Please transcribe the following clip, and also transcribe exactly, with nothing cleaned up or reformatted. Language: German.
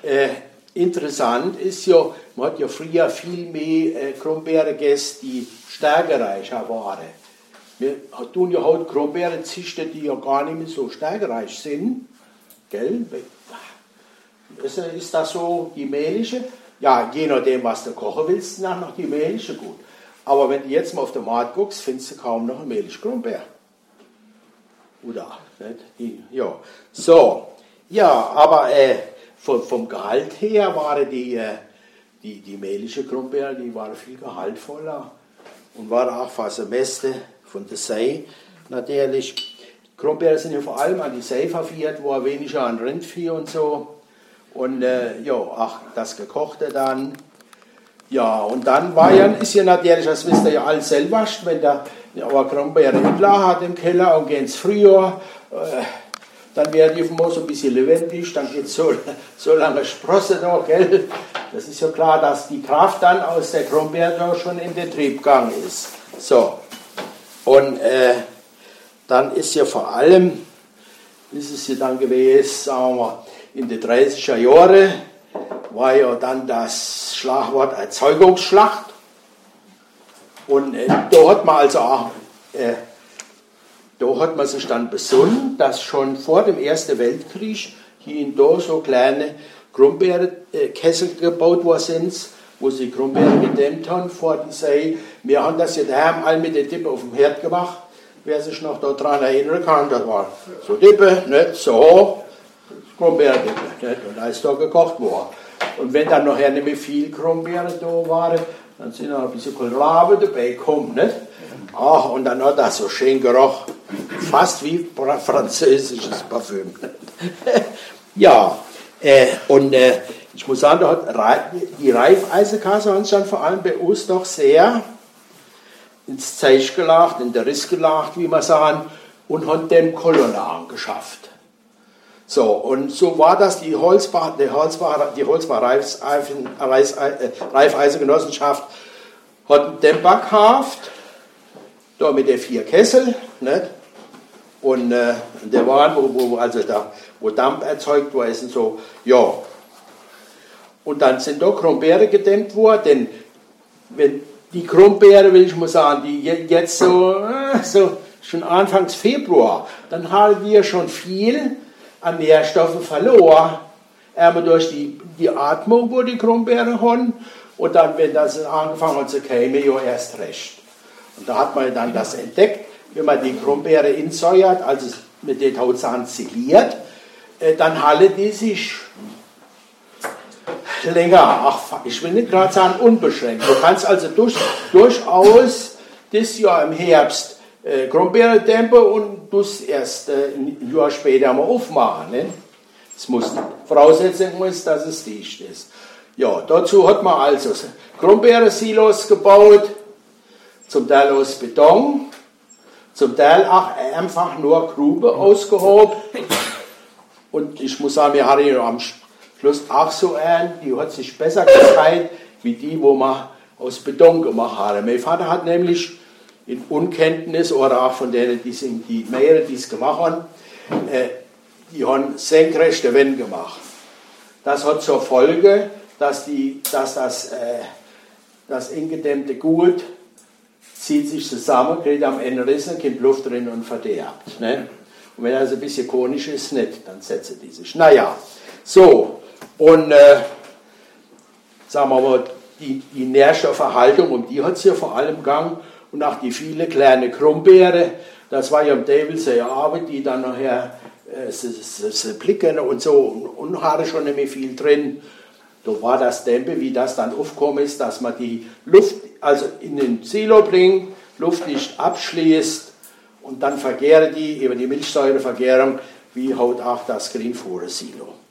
äh, interessant ist ja, man hat ja früher viel mehr äh, Krummbeeren gegessen, die stärkereicher waren. Wir tun ja heute Krummbeeren züchten, die ja gar nicht mehr so stärkereich sind. Gell? Ist, ist das so die mehlige? Ja, je nachdem, was du kochen willst, nach noch die mehlige gut. Aber wenn du jetzt mal auf den Markt guckst, findest du kaum noch eine mehlige Krummbeere. Oder? Nicht? Die, ja. So. Ja, aber äh, vom, vom Gehalt her waren die, äh, die, die mehlige Krummbeere, die waren viel gehaltvoller und waren auch fast das Beste von der See natürlich. Krummbeeren sind ja vor allem an die See verfiert, wo er weniger an Rindvieh und so. Und äh, ja, ach, das Gekochte dann. Ja, und dann war ja, ist ja natürlich, das wisst ihr ja alles selber, wenn der aber Krummbeere im Lager hat im Keller und gehen ins Frühjahr, äh, dann werden die auf dem Moos ein bisschen lebendig, dann geht es so, so lange Sprosse da, gell? Das ist ja klar, dass die Kraft dann aus der Krummbeere da schon in den Trieb gegangen ist. So. Und äh, dann ist ja vor allem, ist es ja dann gewesen, sagen wir, in den dreißiger Jahren war ja dann das Schlagwort Erzeugungsschlacht. Und äh, da hat man also auch, äh, da hat man sich dann besonnen, dass schon vor dem Ersten Weltkrieg hier in da so kleine Krummbeerenkessel äh, gebaut worden sind, wo sie Krummbeeren gedämmt haben vor die See. Wir haben das ja daheim all mit der Dippe auf dem Herd gemacht. Wer sich noch daran erinnern kann, das war so Dippe, nicht so hoch, Krummbeerendippe, nicht? Und da ist da gekocht worden. Und wenn dann nachher nicht mehr viel Krummbeeren da waren, dann sind noch ein bisschen Kohlrabi dabei gekommen, nicht? Ach, und dann hat das so schön gerochen, fast wie französisches Parfüm. Ja, äh, und äh, ich muss sagen, da hat die Reifeisenkasse haben sich dann vor allem bei uns doch sehr ins Zeich gelacht, in der Riss gelacht, wie man sagen, und hat dem Kolonaren geschafft. So, und so war das, die Holzbach, die Holzbach, die Holzbach Reifeisen, Reifeisengenossenschaft hat einen Dämper gekauft, da mit den vier Kessel, nicht? Und äh, der war, wo, wo, also da, wo Dampf erzeugt war, ist so, ja. Und dann sind da Krummbeeren gedämmt worden, denn wenn die Krummbeere, will ich mal sagen, die jetzt so, so schon Anfangs Februar, dann haben wir schon viel an Nährstoffen verloren. Einmal durch die, die Atmung, wo die Krummbeere haben, und dann, wenn das angefangen hat zu kämen, ja erst recht. Und da hat man dann das entdeckt, wenn man die Krummbeere insäuert, also mit den Hautzahn ziliert, äh, dann halle die sich länger, ach, ich will nicht gerade sagen unbeschränkt. Du kannst also durch, durchaus das Jahr im Herbst äh, Krummbeere dämpfen und das erst äh, ein Jahr später mal aufmachen. Ne? Das muss, Voraussetzung muss, dass es dicht ist. Ja, dazu hat man also Krummbeeren-Silos gebaut, zum Teil aus Beton, zum Teil auch einfach nur Grube ausgehoben. Und ich muss sagen, wir hatten ja am Schluss auch so eine, die hat sich besser gezeigt, wie die, wo man aus Beton gemacht haben. Mein Vater hat nämlich in Unkenntnis, oder auch von denen, die, sind, die Meere, die es gemacht haben, äh, die haben senkrechte Wände gemacht. Das hat zur Folge, dass, die, dass das, äh, das ingedämmte Gut zieht sich zusammen, kriegt am Ende Risse, kommt Luft drin und verderbt. Ne? Und wenn das ein bisschen konisch ist, nicht, dann setzt die sich. Naja, so, und äh, sagen wir mal, die, die Nährstofferhaltung, um die hat es ja vor allem gegangen, und auch die viele kleine Krummbeere, das war ja am Develsee Arbeit, die dann nachher äh, sie, sie, sie blicken und so, und hatte schon nicht mehr viel drin. Da war das Dämpfe, wie das dann aufgekommen ist, dass man die Luft also in den Silo bringt, luftdicht abschließt und dann vergärt die über die Milchsäurevergärung, wie haut auch das Greenfuhrer Silo.